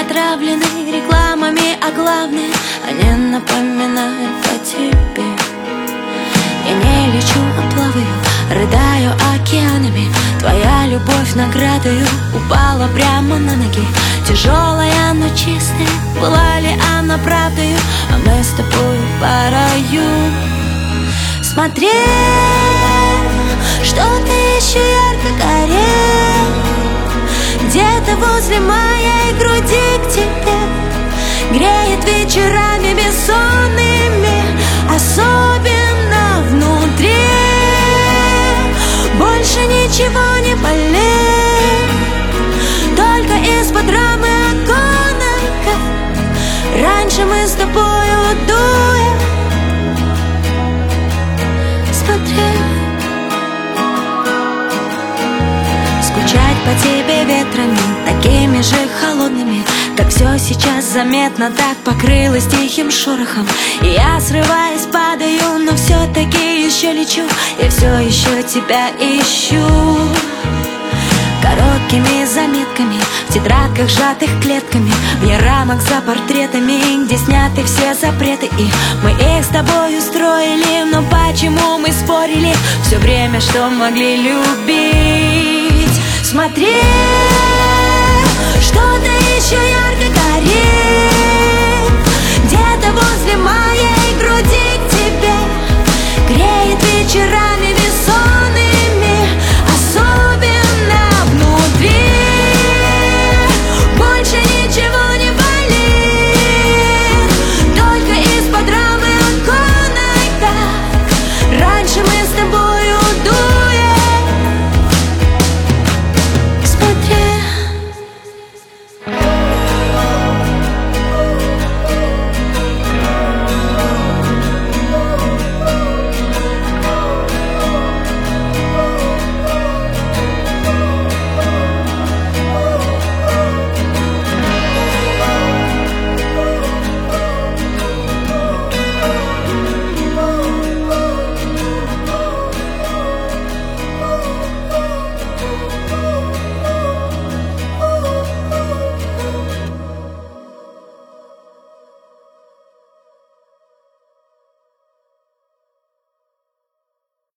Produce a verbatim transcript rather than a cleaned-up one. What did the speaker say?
отравлены рекламами, а главное, они напоминают о тебе. Я не лечу, а плаваю, рыдаю океанами. Твоя любовь наградою упала прямо на ноги. Тяжелая, но чистая, была ли она правдою? А мы с тобой по раю. Смотри, что-то еще ярко горит где-то возле моей груди к тебе. Греет вечерами бессонными, особенно внутри. Больше ничего не болит, только из-под рамы оконка. Раньше мы с тобою дуя смотрели. Скучать по тебе ветрами, такими же холодными, как все сейчас заметно, так покрылось тихим шорохом. И я, срываясь, падаю, но все-таки еще лечу. Я все еще тебя ищу. Короткими заметками, в тетрадках, сжатых клетками, вне рамок за портретами, где сняты все запреты. И мы их с тобой устроили, но почему мы спорили все время, что могли любить? Смотри, что-то еще ярко горит